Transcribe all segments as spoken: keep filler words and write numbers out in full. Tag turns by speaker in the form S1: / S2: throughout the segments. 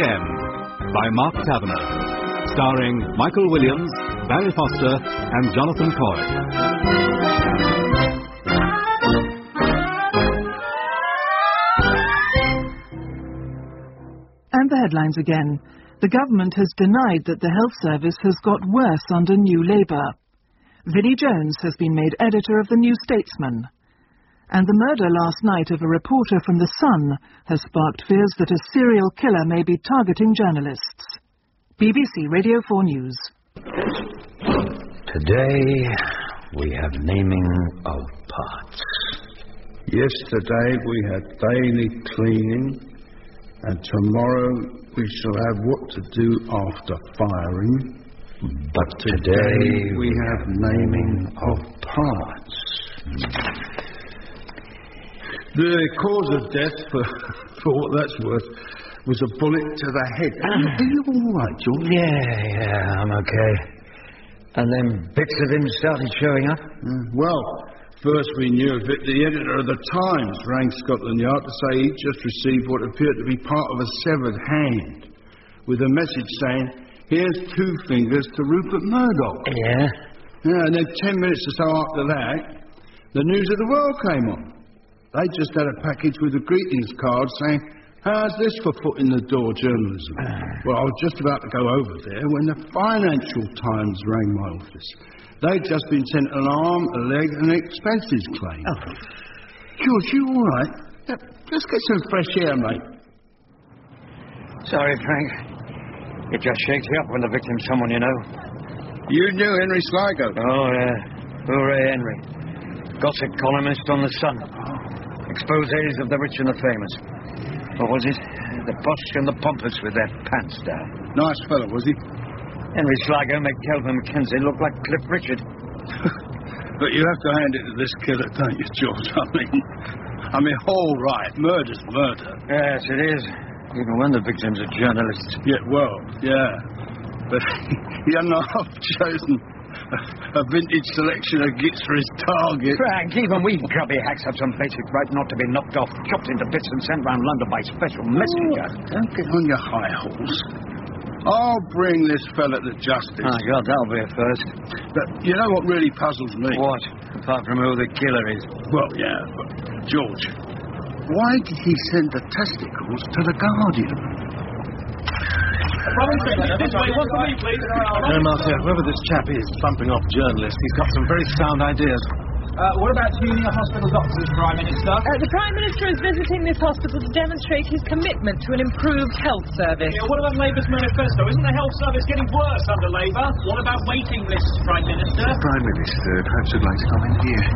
S1: End by Mark Taverner, starring Michael Williams, Barry Foster and Jonathan Coyle.
S2: And the headlines again. The government has denied that the health service has got worse under New Labour. Vinnie Jones has been made editor of the New Statesman. And the murder last night of a reporter from The Sun has sparked fears that a serial killer may be targeting journalists. B B C Radio four News.
S3: Today we have naming of parts.
S4: Yesterday we had daily cleaning, and tomorrow we shall have what to do after firing.
S3: But today
S4: we have naming of parts. The cause of death, for, for what that's worth, was a bullet to the head. Are you, are you all right, George?
S3: Yeah, yeah, I'm okay. And then bits of him started showing up?
S4: Mm, well, first we knew of it. The editor of the Times rang Scotland Yard to say he'd just received what appeared to be part of a severed hand, with a message saying, "Here's two fingers to Rupert Murdoch."
S3: Yeah?
S4: Yeah, and then ten minutes or so after that, the News of the World came on. They just had a package with a greetings card saying, "How's this for foot in the door journalism?" Well, I was just about to go over there when the Financial Times rang my office. They'd just been sent an arm, a leg, and an expenses claim.
S3: Oh.
S4: George, you all right? Yeah, let's get some fresh air, mate.
S3: Sorry, Frank. It just shakes you up when the victim's someone you know.
S4: You knew Henry Sligo?
S3: Oh, yeah. Hooray, Henry. Gossip columnist on The Sun. Exposés of the rich and the famous. What was it? The posh and the pompous with their pants down.
S4: Nice fellow, was he?
S3: Henry Sligo made Kelvin Mackenzie look like Cliff Richard.
S4: But you have to hand it to this killer, don't you, George? I mean, I mean, all right, murder's murder.
S3: Yes, it is. Even when the victim's a journalist.
S4: Yeah, well, yeah. But he hadn't half chosen a, a vintage selection of gits for his target.
S3: Frank, even we grubby hacks have some basic right not to be knocked off, chopped into bits and sent round London by special messenger.
S4: Oh, don't get on your high horse. I'll bring this fella to justice.
S3: Ah, God, that'll be a first.
S4: But you know what really puzzles me?
S3: What? Apart from who the killer is.
S4: Well, yeah, but George, why did he send the testicles to the Guardian?
S5: This way, one for me, please.
S6: No, Marcia, whoever this chap is bumping off journalists, he's got some very sound ideas.
S5: Uh, what about junior hospital doctors, Prime Minister?
S7: Uh, the Prime Minister is visiting this hospital to demonstrate his commitment to an improved health service.
S5: Yeah, what about Labour's manifesto? Isn't the health service getting worse under Labour? What about waiting lists, Prime Minister?
S6: Prime Minister, perhaps you'd like to come in here.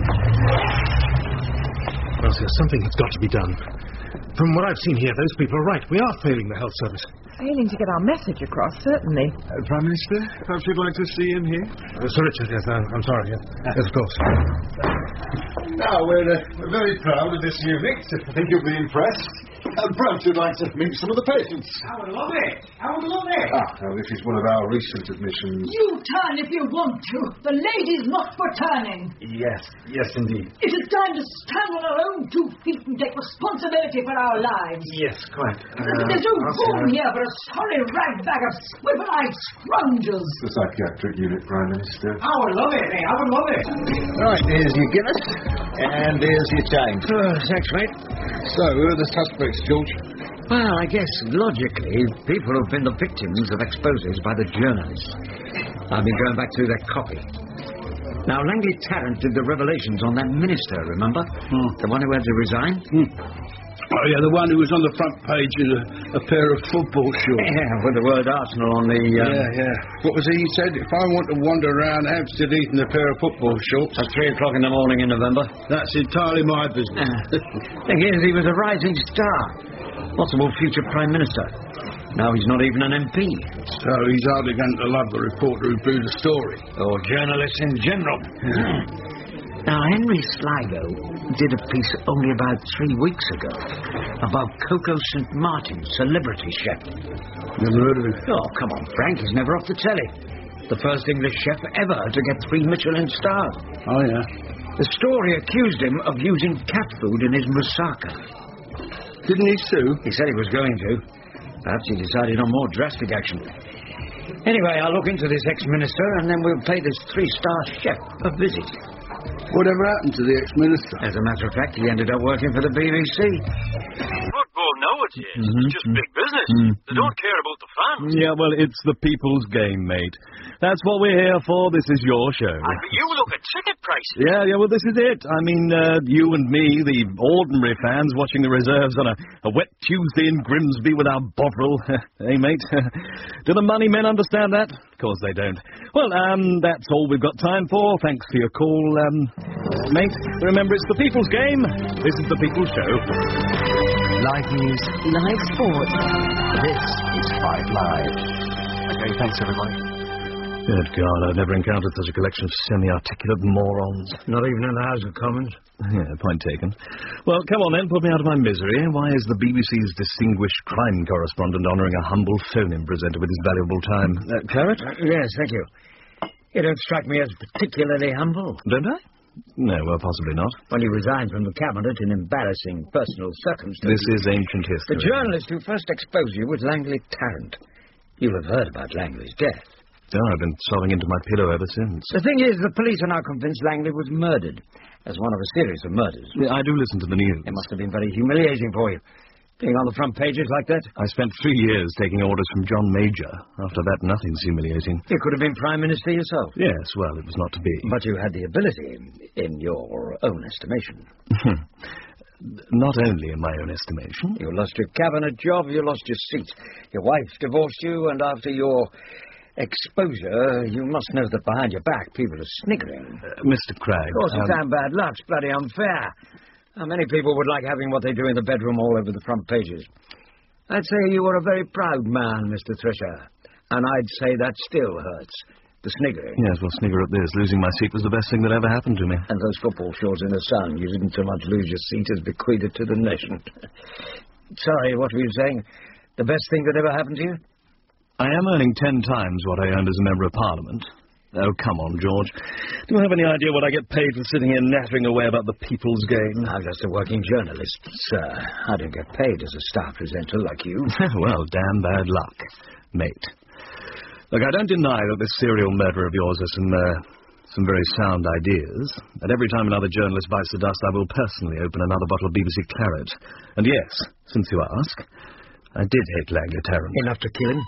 S6: Well, sir, something has got to be done. From what I've seen here, those people are right. We are failing the health service.
S7: Failing to get our message across, certainly.
S6: Uh, Prime Minister, perhaps you'd like to see him here? Uh, Sir Richard, yes, uh, I'm sorry. Yes, yes of course.
S8: Now, we're, uh, we're very proud of this unit. I think you'll be impressed. And perhaps you'd like to meet some of the patients.
S5: I would love it. I would love it.
S8: Ah, now, this is one of our recent admissions.
S9: You turn if you want to. The lady's not for turning.
S8: Yes, yes, indeed.
S9: It is time to stand on our own two feet and take responsibility for our lives.
S8: Yes, quite. Uh,
S9: There's no room here for a sorry ragbag of swivel-eyed scoundrels.
S8: The psychiatric unit, Prime Minister.
S5: I would love it, eh? I would love it.
S8: Right, here's your Guinness. And here's your change.
S3: Oh, thanks, mate.
S8: So, who are the suspects, George?
S3: Well, I guess, logically, people who've been the victims of exposés by the journalists. I've been going back through their copy. Now, Langley Tarrant did the revelations on that minister, remember?
S4: Hmm.
S3: The one who had to resign?
S4: Hmm. Oh, yeah, the one who was on the front page in a, a pair of football shorts.
S3: Yeah, with the word Arsenal on the... Um...
S4: Yeah, yeah. What was it he said? If I want to wander around Hampstead Heath in a pair of football shorts...
S3: At three o'clock in the morning in November.
S4: That's entirely my business.
S3: Thing is, he was a rising star. Possible future Prime Minister. Now he's not even an M P.
S4: So he's hardly going to love the reporter who blew the story.
S3: Or journalists in general. Yeah. Now, Henry Sligo did a piece only about three weeks ago about Coco Saint Martin, celebrity chef.
S4: Never heard of him.
S3: Oh, come on, Frank, he's never off the telly. The first English chef ever to get three Michelin stars.
S4: Oh, yeah.
S3: The story accused him of using cat food in his moussaka.
S4: Didn't he sue?
S3: He said he was going to. Perhaps he decided on more drastic action. Anyway, I'll look into this ex-minister, and then we'll pay this three-star chef a visit.
S4: Whatever happened to the ex-minister?
S3: As a matter of fact, he ended up working for the B B C.
S10: Football nowadays
S6: Mm-hmm.
S10: is just big business.
S6: Mm-hmm.
S10: They don't care about the fans.
S6: Yeah, well, it's the people's game, mate. That's what we're here for. This is your show.
S10: Ah, but you look at ticket prices.
S6: Yeah, yeah, well, this is it. I mean, uh, you and me, the ordinary fans, watching the reserves on a, a wet Tuesday in Grimsby with our Bovril. Hey, mate? Do the money men understand that? Of course they don't. Well, um, that's all we've got time for. Thanks for your call, um, mate. Remember, it's the people's game. This is the people's show.
S11: Live news, live sport. This is Five Live. Okay, thanks, everybody.
S6: Good God, I've never encountered such a collection of semi-articulate morons.
S3: Not even in the House of Commons?
S6: Yeah, point taken. Well, come on then, put me out of my misery. Why is the B B C's distinguished crime correspondent honouring a humble phone-in presenter with his valuable time? Uh, Claret?
S3: Uh, yes, thank you. You don't strike me as particularly humble.
S6: Don't I? No, well, possibly not.
S3: Well, you resigned from the cabinet in embarrassing personal circumstances.
S6: This is ancient history.
S3: The journalist who first exposed you was Langley Tarrant. You'll have heard about Langley's death.
S6: Oh, I've been sobbing into my pillow ever since.
S3: The thing is, the police are now convinced Langley was murdered as one of a series of murders.
S6: Yeah, I do listen to the news.
S3: It must have been very humiliating for you, being on the front pages like that.
S6: I spent three years taking orders from John Major. After that, nothing's humiliating.
S3: You could have been Prime Minister yourself.
S6: Yes, well, it was not to be.
S3: But you had the ability, in your own estimation.
S6: Not only in my own estimation.
S3: You lost your cabinet job, you lost your seat. Your wife divorced you, and after your exposure, you must know that behind your back people are sniggering.
S6: Uh, Mister Cragg...
S3: Of course, it's um, bad luck. It's bloody unfair. How many people would like having what they do in the bedroom all over the front pages? I'd say you were a very proud man, Mister Thresher. And I'd say that still hurts. The sniggering.
S6: Yes, well, snigger at this. Losing my seat was the best thing that ever happened to me.
S3: And those football shorts in the sun. You didn't so much lose your seat as bequeath it to the nation. Sorry, what were you saying? The best thing that ever happened to you?
S6: I am earning ten times what I earned as a Member of Parliament. Oh, come on, George. Do you have any idea what I get paid for sitting here nattering away about the people's game?
S3: I'm just a working journalist, sir. I don't get paid as a staff presenter like you.
S6: Well, damn bad luck, mate. Look, I don't deny that this serial murderer of yours has some, uh, some very sound ideas. And every time another journalist bites the dust, I will personally open another bottle of B B C claret. And yes, since you ask, I did hate Langley Tarrant.
S3: Enough to kill him?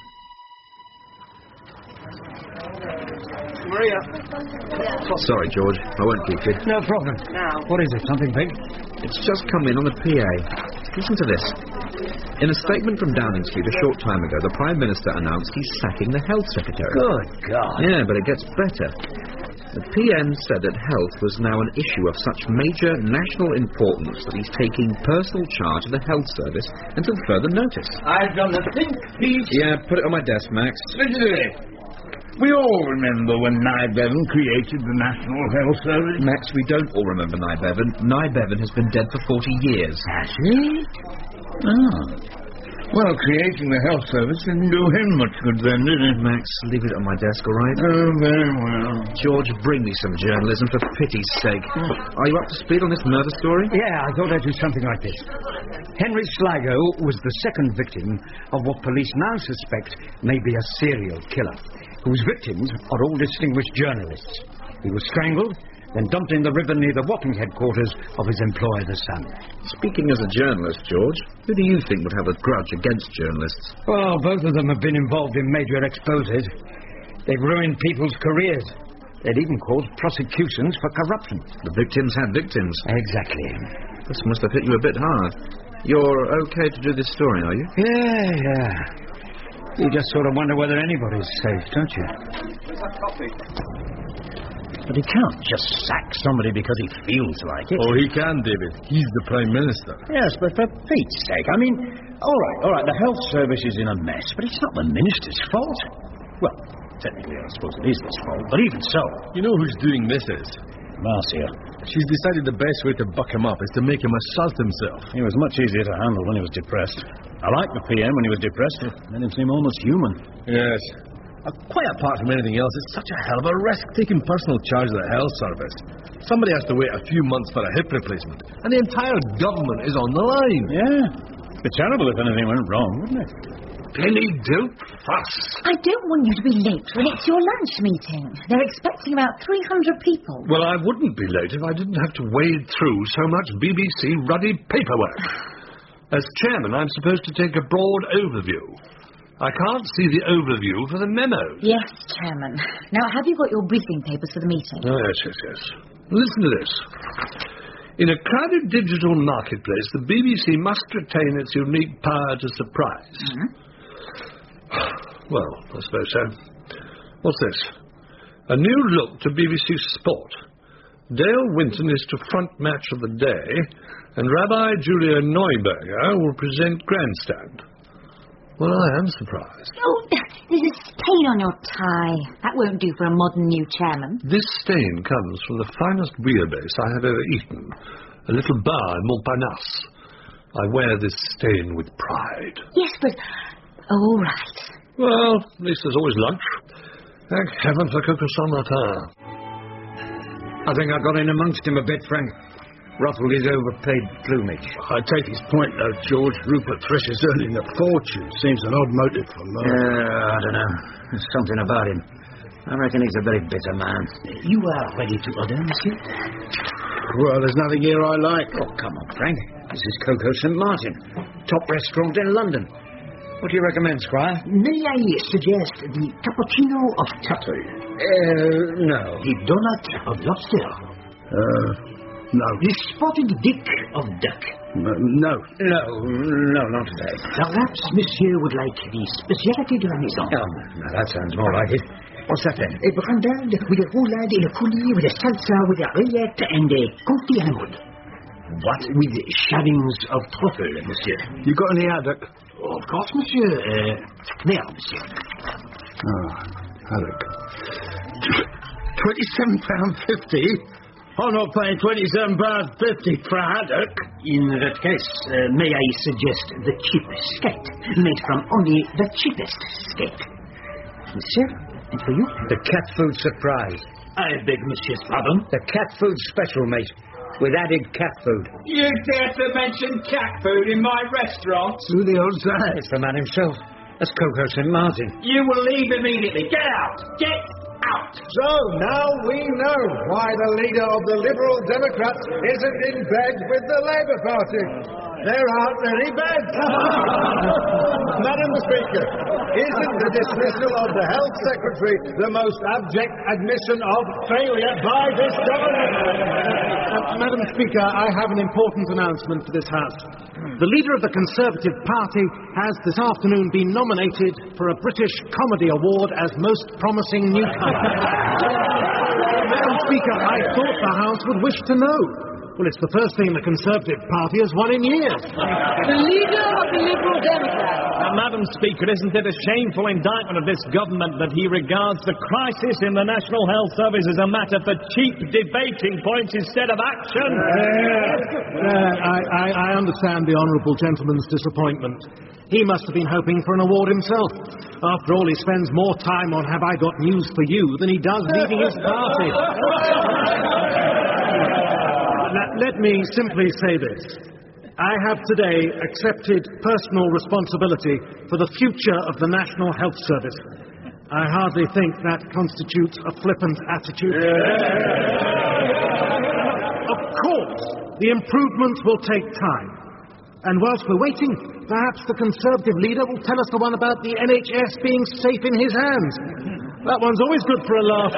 S8: Maria.
S12: Sorry, George. I won't keep you.
S3: No problem. Now. What is it? Something big?
S12: It's just come in on the P A. Listen to this. In a statement from Downing Street a short time ago, the Prime Minister announced he's sacking the Health Secretary.
S3: Good God.
S12: Yeah, but it gets better. The P M said that health was now an issue of such major national importance that he's taking personal charge of the health service until further notice.
S9: I've done the think piece.
S12: Yeah, put it on my desk, Max.
S9: Listen to this. We all remember when Nye Bevan created the National Health Service.
S12: Max, we don't all remember Nye Bevan. Nye Bevan has been dead for forty years.
S9: Has he? Oh. Well, creating the health service didn't do him much good then, did it?
S12: Max, leave it on my desk, all right?
S9: Oh, very well.
S12: George, bring me some journalism, for pity's sake. Oh. Are you up to speed on this murder story?
S3: Yeah, I thought I'd do something like this. Henry Sligo was the second victim of what police now suspect may be a serial killer, whose victims are all distinguished journalists. He was strangled, then dumped in the river near the Wapping headquarters of his employer, The Sun.
S12: Speaking as a journalist, George, who do you think would have a grudge against journalists?
S3: Well, both of them have been involved in major exposes. They've ruined people's careers. They'd even caused prosecutions for corruption.
S12: The victims had victims.
S3: Exactly.
S12: This must have hit you a bit hard. You're okay to do this story, are you?
S3: Yeah, yeah. You just sort of wonder whether anybody's safe, don't you?
S9: Coffee.
S13: But he can't just sack somebody because he feels like it.
S6: Oh, he can, David. He's the Prime Minister.
S13: Yes, but for Pete's sake, I mean, all right, all right, the health service is in a mess, but it's not the Minister's fault. Well, technically, I suppose it is his fault, but even so...
S6: You know who's doing this is?
S13: Marcia.
S6: She's decided the best way to buck him up is to make him assert himself.
S13: He was much easier to handle when he was depressed. I liked the P M when he was depressed. It made him seem almost human.
S6: Yes. Uh, quite apart from anything else, it's such a hell of a risk taking personal charge of the health service. Somebody has to wait a few months for a hip replacement, and the entire government is on the line.
S13: Yeah. It'd be terrible if anything went wrong, wouldn't it?
S14: Penny, don't fuss.
S15: I don't want you to be late when it's your lunch meeting. They're expecting about three hundred people.
S14: Well, I wouldn't be late if I didn't have to wade through so much B B C ruddy paperwork. As chairman, I'm supposed to take a broad overview. I can't see the overview for the memos.
S15: Yes, Chairman. Now, have you got your briefing papers for the meeting?
S14: Oh, yes, yes, yes. Listen to this. In a crowded digital marketplace, the B B C must retain its unique power to surprise. Mm-hmm. Well, I suppose so. What's this? A new look to B B C Sport. Dale Winton is to front match of the day, and Rabbi Julia Neuberger will present Grandstand. Well, I am surprised.
S15: Oh, there's a stain on your tie. That won't do for a modern new chairman.
S14: This stain comes from the finest bouillabaisse I have ever eaten. A little bar in Montparnasse. I wear this stain with pride.
S15: Yes, but... Oh, right.
S14: Well, at least there's always lunch. Thank heaven for Coco San Martin.
S3: I think I got in amongst him a bit, Frank. Ruffled his overpaid plumage.
S4: I take his point, though, George. Rupert Thresh is earning a fortune. Seems an odd motive for murder.
S3: Uh, I don't know. There's something about him. I reckon he's a very bitter man.
S13: You are ready to order, monsieur?
S4: Well, there's nothing here I like.
S3: Oh, come on, Frank. This is Coco Saint Martin. Top restaurant in London. What do you recommend, Squire?
S13: May I suggest the cappuccino of turtle?
S3: Uh, no.
S13: The donut of lobster?
S4: Uh... No.
S13: The spotted dick of duck?
S4: No. No,
S3: no, no not today.
S13: Perhaps monsieur would like the specialty de la maison.
S3: Oh, now that sounds more like it. What's that then?
S13: A brandade with a roulade et a coulis, with a salsa, with a rillette, and a confit à la mode. What with shavings of truffle, monsieur?
S4: You got any haddock?
S13: Oh, of course, monsieur. Uh, there, monsieur.
S4: Oh, haddock. Twenty-seven pounds fifty. I'm not paying twenty-seven pounds fifty for a haddock.
S13: In that case, uh, may I suggest the cheap skate, made from only the cheapest skate? Monsieur, and for you?
S3: The cat food surprise.
S13: I beg monsieur's pardon?
S3: The cat food special, mate, with added cat food.
S5: You dare to mention cat food in my restaurant?
S4: Who the hell's that?
S3: It's the man himself. That's Coco Saint Martin.
S5: You will leave immediately. Get out! Get out!
S8: So, now we know why the leader of the Liberal Democrats isn't in bed with the Labour Party. There aren't any beds. Madam Speaker, isn't the dismissal of the Health Secretary the most abject admission of failure by this government?
S16: Uh, Madam Speaker, I have an important announcement for this House. The leader of the Conservative Party has this afternoon been nominated for a British Comedy Award as Most Promising Newcomer. Madam Speaker, I thought the House would wish to know. Well, it's the first thing the Conservative Party has won in years.
S15: The leader of the Liberal Democrats.
S6: Now, Madam Speaker, isn't it a shameful indictment of this government that he regards the crisis in the National Health Service as a matter for cheap debating points instead of action?
S16: Uh, uh, I, I, I understand the honourable gentleman's disappointment. He must have been hoping for an award himself. After all, he spends more time on Have I Got News for You than he does leading his party. Now, let me simply say this. I have today accepted personal responsibility for the future of the National Health Service. I hardly think that constitutes a flippant attitude. Yeah. Of course, the improvements will take time. And whilst we're waiting, perhaps the Conservative leader will tell us the one about the N H S being safe in his hands. That one's always good for a laugh.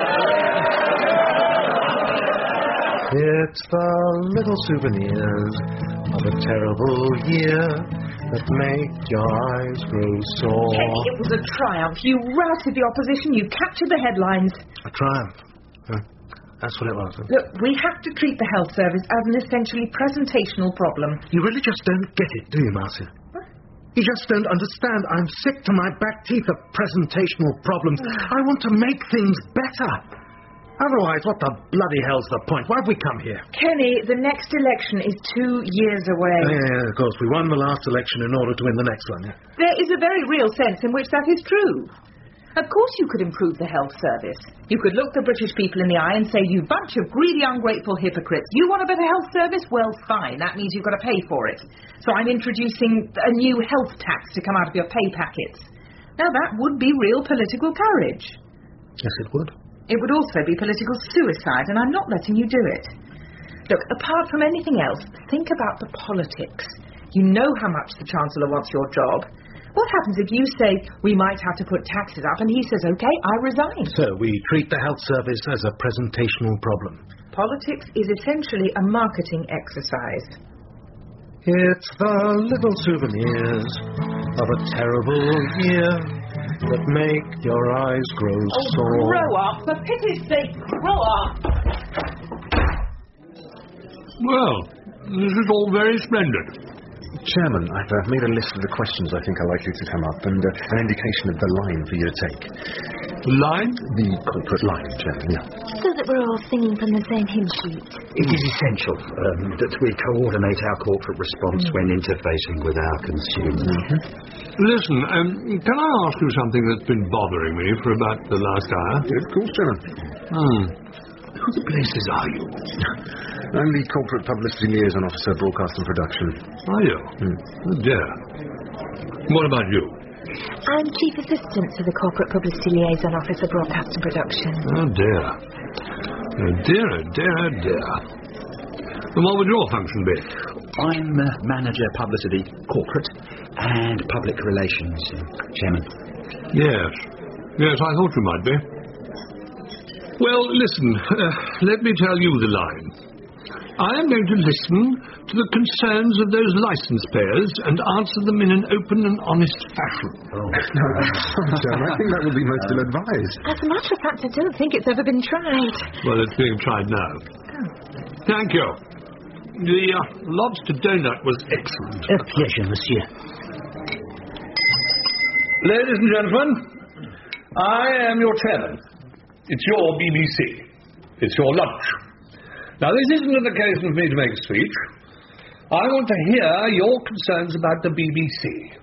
S11: It's the little souvenirs of a terrible year that make your eyes grow sore.
S7: Kenny, it was a triumph. You routed the opposition. You captured the headlines.
S16: A triumph. Huh? That's what it was. Huh?
S7: Look, we have to treat the health service as an essentially presentational problem.
S16: You really just don't get it, do you, Marcia? What? You just don't understand. I'm sick to my back teeth of presentational problems. I want to make things better. Otherwise, what the bloody hell's the point? Why have we come here?
S7: Kenny, the next election is two years away.
S16: Yeah, of course. We won the last election in order to win the next one, yeah?
S7: There is a very real sense in which that is true.
S17: Of course you could improve the health service. You could look the British people in the eye and say, you bunch of greedy, ungrateful hypocrites. You want a better health service? Well, fine. That means you've got to pay for it. So I'm introducing a new health tax to come out of your pay packets. Now, that would be real political courage.
S16: Yes, it would.
S17: It would also be political suicide, and I'm not letting you do it. Look, apart from anything else, think about the politics. You know how much the Chancellor wants your job. What happens if you say, we might have to put taxes up, and he says, OK, I resign?
S16: So we treat the health service as a presentational problem.
S17: Politics is essentially a marketing exercise.
S11: It's the little souvenirs of a terrible year that make your eyes grow
S17: oh,
S11: sore.
S17: Grow up, for pity's sake, grow up!
S14: Well, this is all very splendid.
S11: Chairman, I've uh, made a list of the questions I think are likely to come up and uh, an indication of the line for you to take.
S14: Line?
S11: The corporate line, Chairman, yeah.
S15: So that we're all singing from the same hymn sheet.
S13: It is essential um, that we coordinate our corporate response mm. when interfacing with our consumers.
S14: Mm-hmm. Listen, um, can I ask you something that's been bothering me for about the last hour?
S11: Of course, Chairman.
S14: Hmm. Who the blazes are you?
S11: I'm the Corporate Publicity Liaison Officer, Broadcast and Production.
S14: Are you?
S11: Hmm.
S14: Oh, dear. What about you?
S15: I'm Chief Assistant to the Corporate Publicity Liaison Officer, Broadcast and Production.
S14: Oh, dear. Oh, dear, oh, dear, oh, dear. And what would your function be?
S13: I'm uh, Manager Publicity, Corporate and Public Relations, uh, Chairman.
S14: Yes. Yes, I thought you might be. Well, listen, uh, let me tell you the line. I am going to listen to the concerns of those licence payers and answer them in an open and honest fashion.
S11: Oh. No, sorry, Chairman, I think that would be most ill-advised.
S15: As a matter of fact, I don't think it's ever been tried.
S14: Well, it's being tried now.
S15: Oh.
S14: Thank you. The uh, lobster donut was excellent.
S13: A pleasure, monsieur.
S14: Ladies and gentlemen, I am your chairman. It's your B B C. It's your lunch. Now, this isn't an occasion for me to make a speech. I want to hear your concerns about the B B C.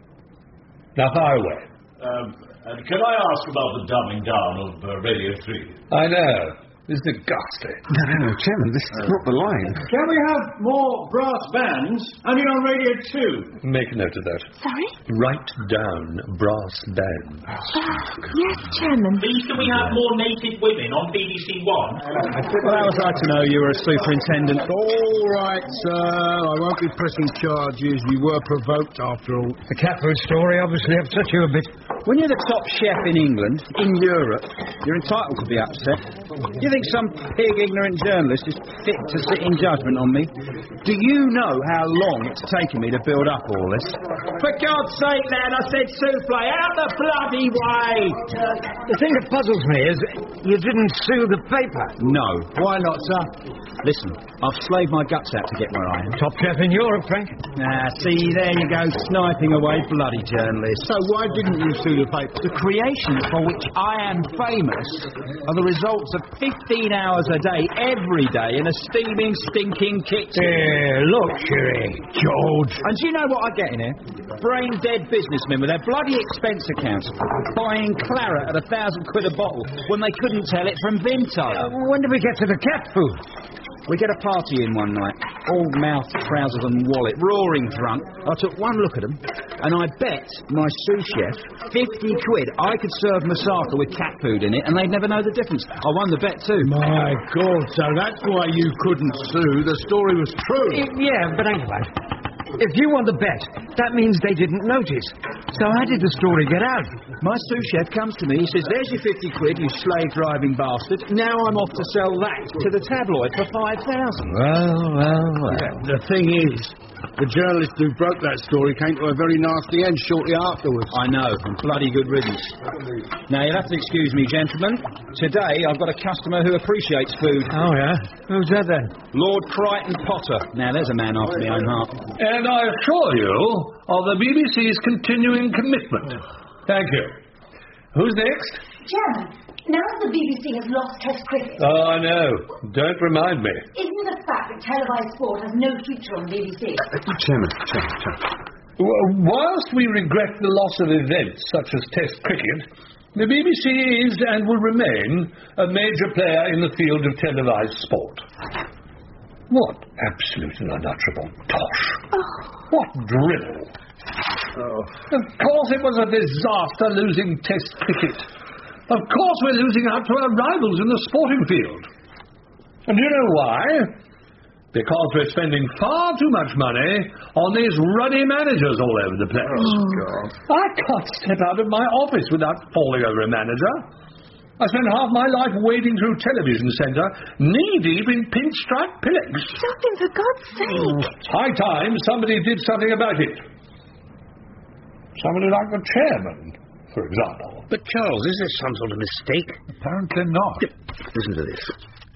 S14: Now, fire away.
S5: Um, and can I ask about the dumbing down of uh, Radio three?
S14: I know. This is ghastly.
S11: No, no, no, Chairman, this is not the line.
S5: Can we have more brass bands? Only on Radio two.
S14: Make a note of that.
S15: Sorry?
S14: Write down brass bands.
S15: Uh, yes, Chairman.
S5: Please, can we have more naked women on B B C One?
S13: Well, how was I to know you were a superintendent?
S4: All right, sir. I won't be pressing charges. You were provoked, after all.
S13: The cat food story obviously upset you a bit. When you're the top chef in England, in Europe, you're entitled to be upset. Do you think some pig ignorant journalist is fit to sit in judgment on me? Do you know how long it's taken me to build up all this? For God's sake, lad, I said souffle, out the bloody way!
S16: The thing that puzzles me is you didn't sue the paper.
S13: No.
S4: Why not, sir?
S13: Listen, I've slaved my guts out to get where I am.
S16: Top chef in Europe, Frank.
S13: Ah, see, there you go, sniping away bloody journalists.
S4: So why didn't you sue the paper?
S13: The creations for which I am famous are the results of fifteen hours a day, every day, in a steaming, stinking kitchen.
S16: Yeah, luxury, George.
S13: And do you know what I get in here? Brain-dead businessmen with their bloody expense accounts, buying claret at a thousand quid a bottle when they couldn't tell it from Vimto.
S16: Uh, when did we get to the cat food?
S13: We get a party in one night, all mouth, trousers and wallet, roaring drunk. I took one look at them, and I bet my sous chef fifty quid I could serve moussaka with cat food in it, and they'd never know the difference. I won the bet too.
S4: My God, so that's why you couldn't sue. The story was true.
S16: It, yeah, but anyway, if you won the bet, that means they didn't notice. So how did the story get out?
S13: My sous chef comes to me, he says, there's your fifty quid, you slave-driving bastard. Now I'm off to sell that to the tabloid for five thousand.
S16: Well, well, well.
S4: Yeah, the thing is, the journalist who broke that story came to a very nasty end shortly afterwards.
S13: I know, and bloody good riddance. Now, you'll have to excuse me, gentlemen. Today, I've got a customer who appreciates food.
S16: Oh, yeah? Who's that, then?
S13: Lord Crichton Potter. Now, there's a man after my own heart.
S14: And I assure you of the B B C's continuing commitment. Thank you. Who's next?
S15: Chairman, now that the B B C has lost Test cricket...
S14: Oh, I know. Don't remind me.
S15: Isn't it a fact that televised sport has no future on the B B C?
S11: Uh, Chairman, Chairman, Chairman.
S14: Well, whilst we regret the loss of events such as Test cricket, The B B C is and will remain a major player in the field of televised sport. What absolute and unutterable tosh.
S15: Oh.
S14: What drivel. Oh. Of course it was a disaster losing Test cricket. Of course we're losing out to our rivals in the sporting field. And do you know why? Because we're spending far too much money on these ruddy managers all over the place.
S15: Oh.
S14: I can't step out of my office without falling over a manager. I spend half my life wading through television centre, knee-deep in pinstripe pillocks.
S15: Something, for God's sake.
S14: It's high time somebody did something about it. Somebody like the chairman, for example.
S18: But, Charles, is this some sort of mistake?
S19: Apparently not.
S18: Listen to this.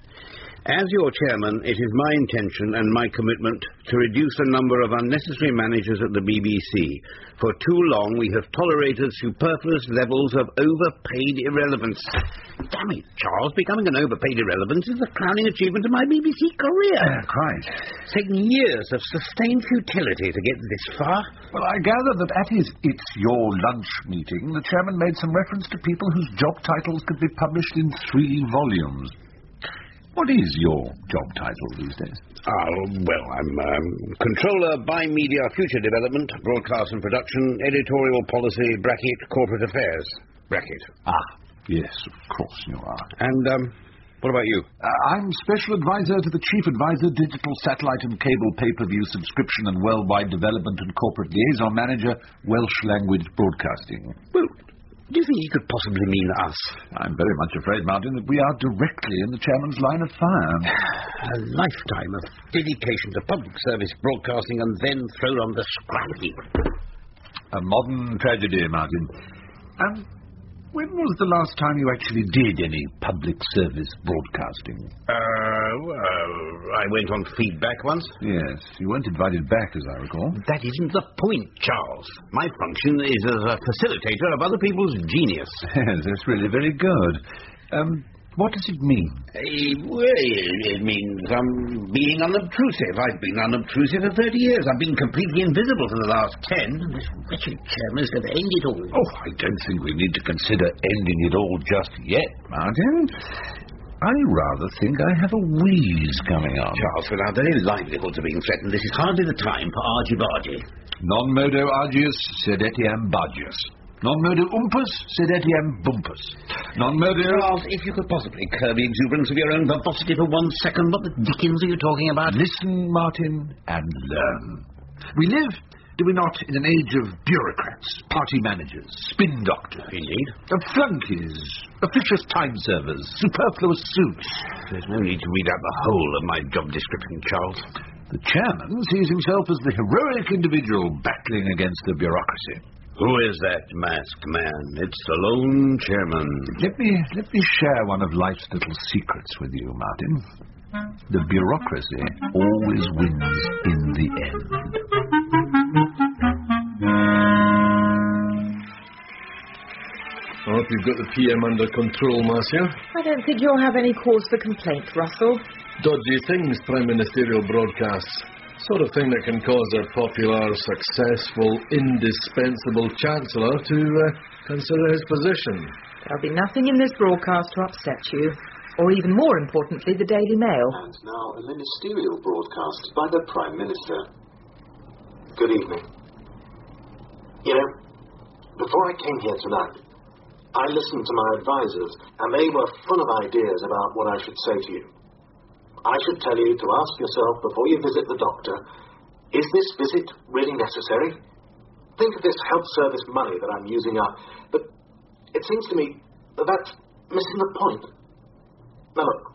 S18: As your chairman, it is my intention and my commitment to reduce the number of unnecessary managers at the B B C. For too long we have tolerated superfluous levels of overpaid irrelevance. Damn it, Charles, becoming an overpaid irrelevance is the crowning achievement of my B B C career.
S19: Uh, quite.
S18: It's taken years of sustained futility to get this far.
S19: Well, I gather that at his It's Your Lunch meeting, the chairman made some reference to people whose job titles could be published in three volumes. What is your job title these days?
S18: Oh, well, I'm um, Controller by Media Future Development, Broadcast and Production, Editorial Policy, bracket, Corporate Affairs, bracket.
S19: Ah, yes, of course you are.
S18: And, um, what about you?
S19: Uh, I'm Special Advisor to the Chief Advisor, Digital Satellite and Cable Pay-Per-View Subscription and Worldwide Development and Corporate Liaison Manager, Welsh Language Broadcasting.
S18: Well, do you think he could possibly mean us?
S19: I'm very much afraid, Martin, that we are directly in the chairman's line of fire.
S18: A lifetime of dedication to public service broadcasting and then thrown on the scrap heap.
S19: A modern tragedy, Martin. Um, when was the last time you actually did any public service broadcasting?
S18: Uh, well, I went on feedback once.
S19: Yes, you weren't invited back, as I recall.
S18: That isn't the point, Charles. My function is as a facilitator of other people's genius.
S19: Yes, that's really very good. Um, what does it mean?
S18: Uh, well, it means I'm being unobtrusive. I've been unobtrusive for thirty years. I've been completely invisible for the last ten. This wretched chairman is going to end it all.
S19: Oh, I don't think we need to consider ending it all just yet, Martin. I rather think I have a wheeze coming on.
S18: Charles, with our very livelihoods are being threatened, this is hardly the time for argy-bargy.
S19: Non modo argius, sed etiam bargius. Non modo umpus, sed etiam bumpus. Non modo...
S18: Charles, if you could possibly curb the exuberance of your own verbosity for one second, what the dickens are you talking about?
S19: Listen, Martin, and learn. We live, do we not, in an age of bureaucrats, party managers, spin doctors.
S18: Indeed.
S19: Of flunkies, officious time servers, superfluous suits.
S18: There's no need to read out the whole of my job description, Charles.
S19: The chairman sees himself as the heroic individual battling against the bureaucracy.
S18: Who is that masked man? It's the lone chairman.
S19: Let me, let me share one of life's little secrets with you, Martin. The bureaucracy always wins in the end.
S20: I hope you've got the P M under control, Marcia.
S17: I don't think you'll have any cause for complaint, Russell.
S20: Dodgy things, Prime Ministerial broadcasts. Sort of thing that can cause a popular, successful, indispensable Chancellor to uh, consider his position.
S17: There'll be nothing in this broadcast to upset you. Or even more importantly, the Daily Mail.
S21: And now a ministerial broadcast by the Prime Minister. Good evening. You know, before I came here tonight, I listened to my advisors, and they were full of ideas about what I should say to you. I should tell you to ask yourself before you visit the doctor, is this visit really necessary? Think of this health service money that I'm using up, but it seems to me that that's missing the point. Now look,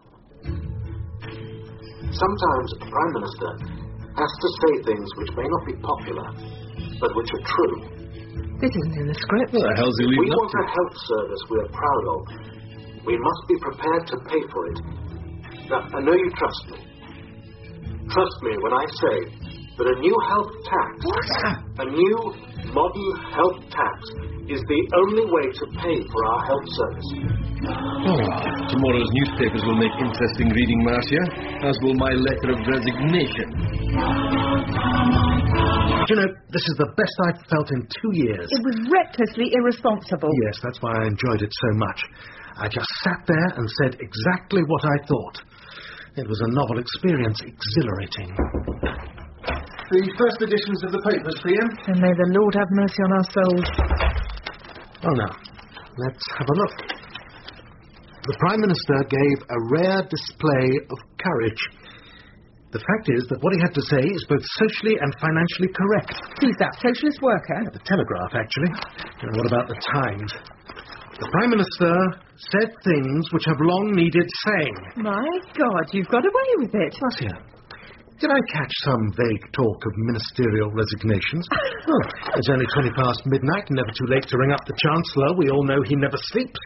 S21: sometimes a Prime Minister has to say things which may not be popular, but which are true.
S17: This isn't in the script.
S20: What the hell's he leaving
S21: We
S20: up
S21: want
S20: to?
S21: a health service we're proud of. We must be prepared to pay for it. Now, I know you trust me. Trust me when I say that a new health tax, a new modern health tax, is the only way to pay for our health service.
S20: Oh, tomorrow's newspapers will make interesting reading, Marcia, as will my letter of resignation.
S16: Do you know, this is the best I've felt in two years.
S17: It was recklessly irresponsible.
S16: Yes, that's why I enjoyed it so much. I just sat there and said exactly what I thought. It was a novel experience, exhilarating.
S8: The first editions of the papers, P M.
S17: And may the Lord have mercy on our souls.
S16: Well, now, let's have a look. The Prime Minister gave a rare display of courage. The fact is that what he had to say is both socially and financially correct.
S17: Who's that, socialist worker?
S16: The Telegraph, actually. And what about the Times? The Prime Minister said things which have long needed saying.
S17: My God, you've got away with it.
S16: Marcia, did I catch some vague talk of ministerial resignations? Oh, it's only twenty past midnight, never too late to ring up the Chancellor. We all know he never sleeps.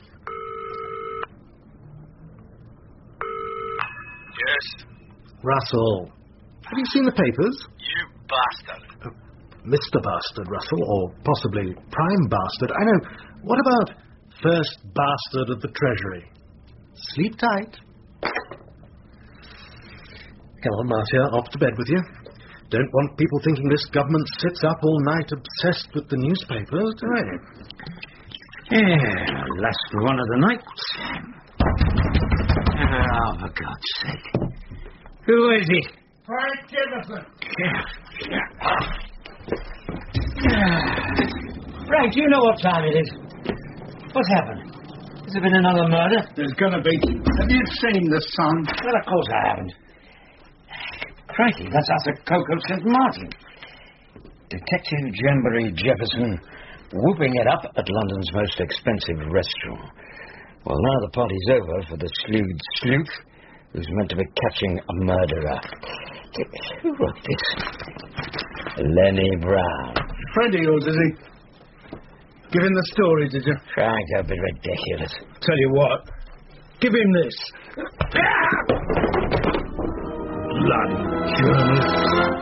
S10: Yes?
S16: Russell, have you seen the papers?
S10: You bastard.
S16: Uh, Mister Bastard, Russell, or possibly Prime Bastard. I know. What about First Bastard of the Treasury? Sleep tight. Come on, Marcia, off to bed with you. Don't want people thinking this government sits up all night obsessed with the newspapers, do I?
S3: Yeah, last one of the night. Oh, for God's sake. Who is he?
S8: Frank Jefferson.
S3: Frank, do you know what time it is? What's happened? Has there been another murder?
S4: There's gonna be. Have you seen the Sun?
S3: Well, of course I haven't. Crikey, that's Arthur Coke of Saint Martin. Detective Jamboree Jefferson whooping it up at London's most expensive restaurant. Well, now the party's over for the slewed sleuth who's meant to be catching a murderer. Who wrote this? Lenny Brown.
S4: Friend of yours, is he? Give him the story, did you?
S3: Frank, that'd be ridiculous.
S4: Tell you what. Give him this. Bloody journalist.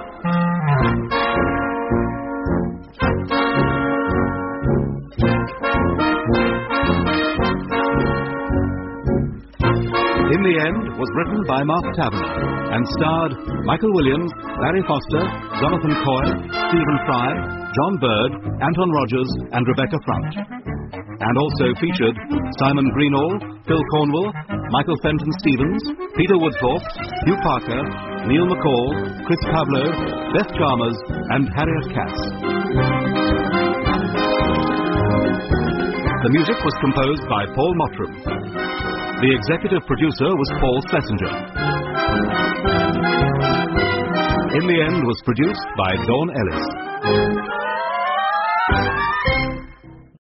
S1: In the End was written by Mark Taverner and starred Michael Williams, Larry Foster, Jonathan Coy, Stephen Fry, John Bird, Anton Rogers and Rebecca Front. And also featured Simon Greenall, Phil Cornwall, Michael Fenton Stevens, Peter Woodthorpe, Hugh Parker, Neil McCall, Chris Pablo, Beth Chalmers and Harriet Cass. The music was composed by Paul Mottram. The executive producer was Paul Schlesinger. In the End was produced by Dawn Ellis.